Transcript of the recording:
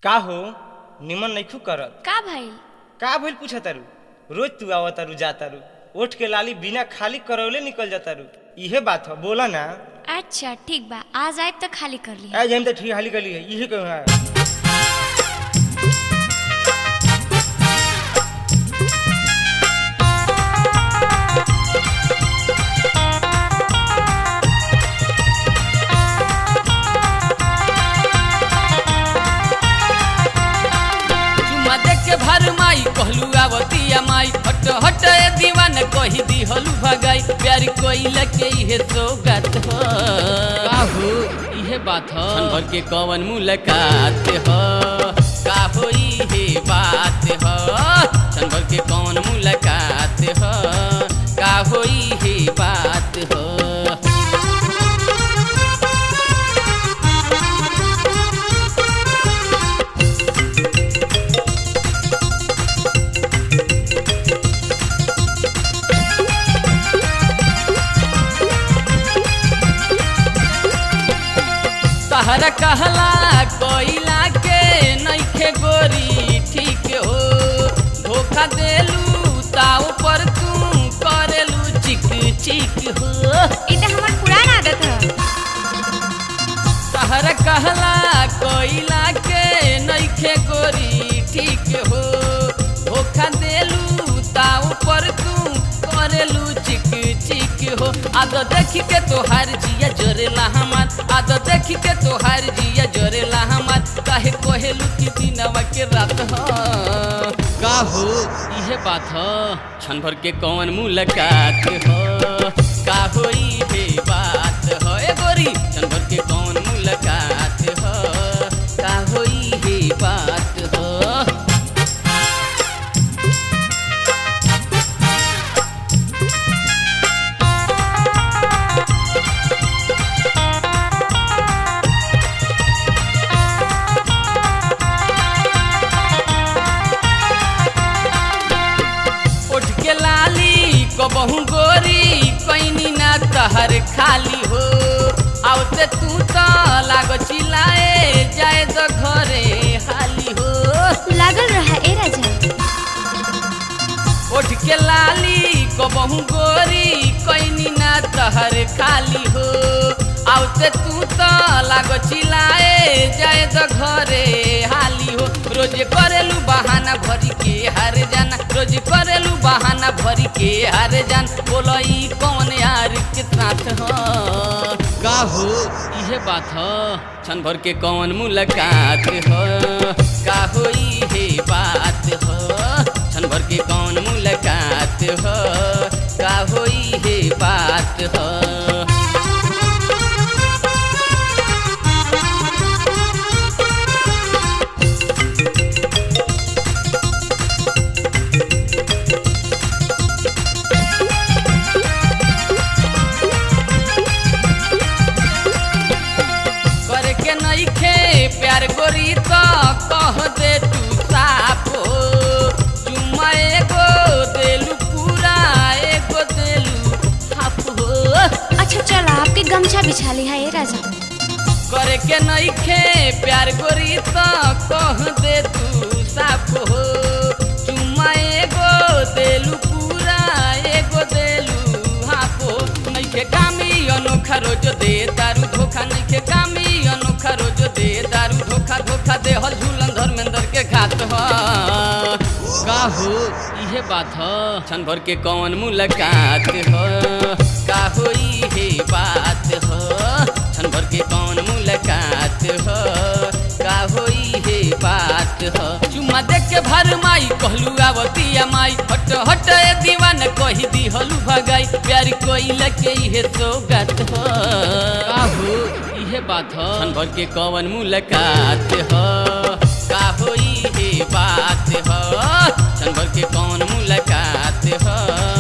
का हो निमन नइखू करत का भइल? का भइल पूछा तारू। रोज तू आवा तारू जा तारू, ओठ के लाली बिना खाली करौले निकल जा तारू। इहे बात हो, बोला ना। अच्छा ठीक बा, आज आए तो खाली कर ली। आज हम तो ठीक खाली कर ली है, इहे कहूँ है। भर माई कहलू आवतिया माई हट हट ए दीवान कही दी हलू भगाई प्यार कोइला के इहे सौगात हो काहू इहे बात हो भर के कवन मुलाकात हो काहू इहे बात हो भर के कवन मुलाकात हो काहू इहे बात हो। तहरा कहला कोइला के नइखे गोरी ठीक हो, धोखा देलू ताऊ पर तू करेलू चिक चिक हो। ई त हमर पुरान आदत है। तहरा कहला कोइला के नइखे गोरी ठीक हो, धोखा देलू ताऊ पर तू करेलू चिक चिक हो। आदत देखी के तोहार जिया जोरेला हमार, आदत देखी के तोहार जिया जोरेला हमार, काहे कोहेलू की दिनवा के रात हो काहू इहे बात हो क्षण भर के कौन मुलाकात हो काहू इहे बात हो ए गोरी क्षण भर के कौन मुलाकात हो काहू इहे बात हो। बहु गोरी कैनी ना तहर खाली हो, आवते तू तो लागो चिल्लाए जाए तो घरे हाली हो। लागल रहा ए राजा उठ के लाली को बहु गोरी कैनी ना तहर खाली हो, आवते तू तो लागो चिल्लाए जाए तो घरे हाली हो। रोज करेलू बहाना भरी के हार जाना, रोज करेलू बहाना भरी के हार जान, बोलो ई कौन यार के साथ हो काहू इहे बात हो क्षण भर के कौन मुलाकात हो काहू इहे बात हो क्षण भर के कौन मुलाकात हो काहू इहे बात हो। प्यार गोरी तो कह दे तू साफ हो, चुम्मा एगो देलू पूरा एगो देलू हाफ हो। अच्छा चल आपके गमछा बिछा ली है ए राजा। करे के नइखे प्यार गोरी तो कह दे तू साफ हो, चुम्मा एगो देलू पूरा एगो देलू हाफ हो। नइखे कामी अनोखा रोज दे दारू धोखा, नइखे कामी अनोखा रोज दे दारू धोखा, धोखा दे हल झूलन धर्मेंद्र के घात हो काहू इहे बात हो क्षण भर के कौन मुलाकात हो काहू इहे बात हो क्षण भर के कौन मुलाकात हो काहू इहे बात हो। चुम्मा देख के भर माई कहलू आवतिया माई हट हट ए दीवान कही दी हलू भगाई प्यार कोइला के इहे सौगात हो काहू इहे बात हो क्षण भर के कौन मुलाकात हो काहू इहे बात हो क्षण भर के कौन मुलाकात हो